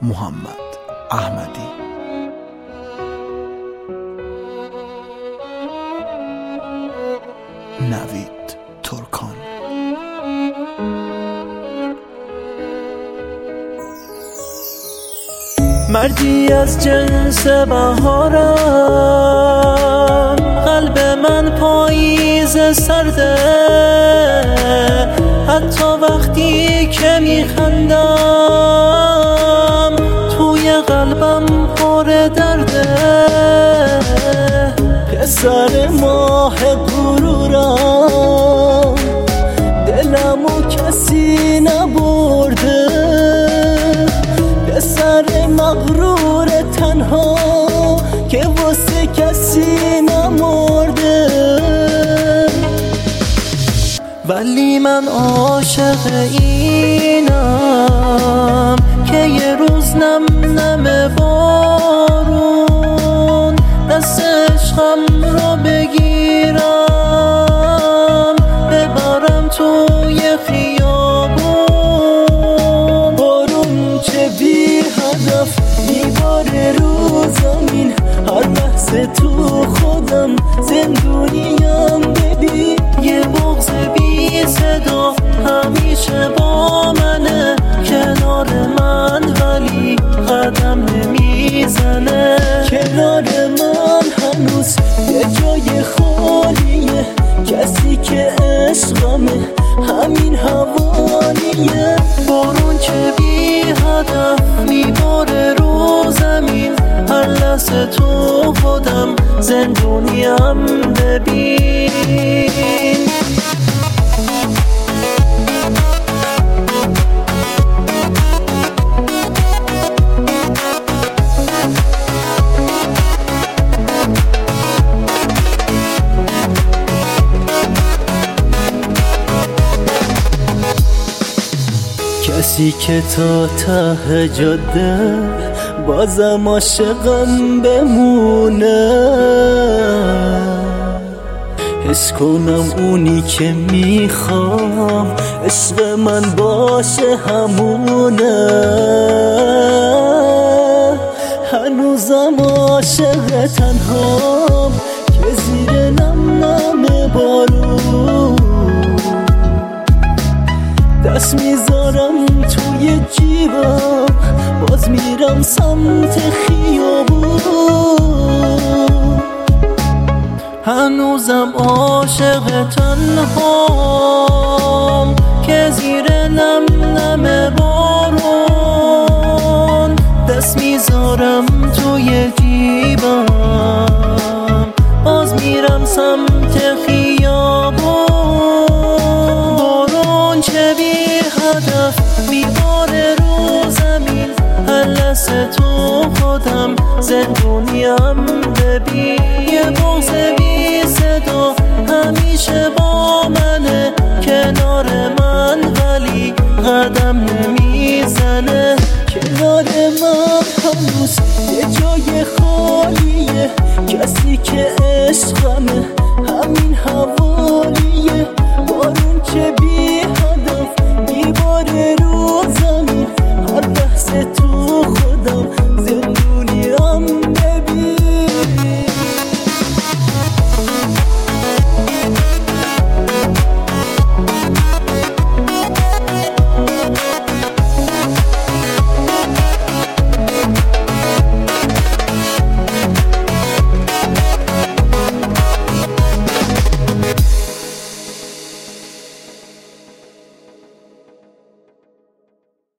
محمد احمدی. نوید ترکان. مردی از جنس بهارم، قلب من پاییز سرده، حتی وقتی که میخندم توی قلبم پر درده. پسر ماه غرورم، دلمو کسی نبرده، پسر مغرور تنها که واسه کسی نمرده. ولی من عاشق اینم که یه روز نم نم بارون دست عشقم رو بگیرم، ببرم توی خیابون. بارون چه بی هدف میباره رو زمین، هر لحظه تو خودم زندونیم. ببین یه بغض بی صدا همیشه با منه، کنار من ولی قدم نمیزنه. کنار من هنوز یه جای خالیه، کسی که عشقمه همین حوالیه. بارون که بی هدف میباره رو زمین، هر لحظه تو خودم زندونیم. ببین کسی که تا ته جاده بازم عاشقم بمونه، حس کنم اونی که میخوام عشق من باشه همونه. هنوزم عاشق تنهام که زیر نم نم بارون دست میذارم توی جیبم، باز میرم سمت خیابون. هنوزم عاشق تنهام که زیر نم نم بارون دست میذارم توی جیبم، باز میرم سمت خیابون. بارون چه بی هدف میباره رو زمین، هر لحظه تو خودم زندونیم. ببین یه بغض بی صدا همیشه با منه، کنار من ولی قدم نمیزنه. کنار من هنوز یه جای خالیه، کسی که عشقمه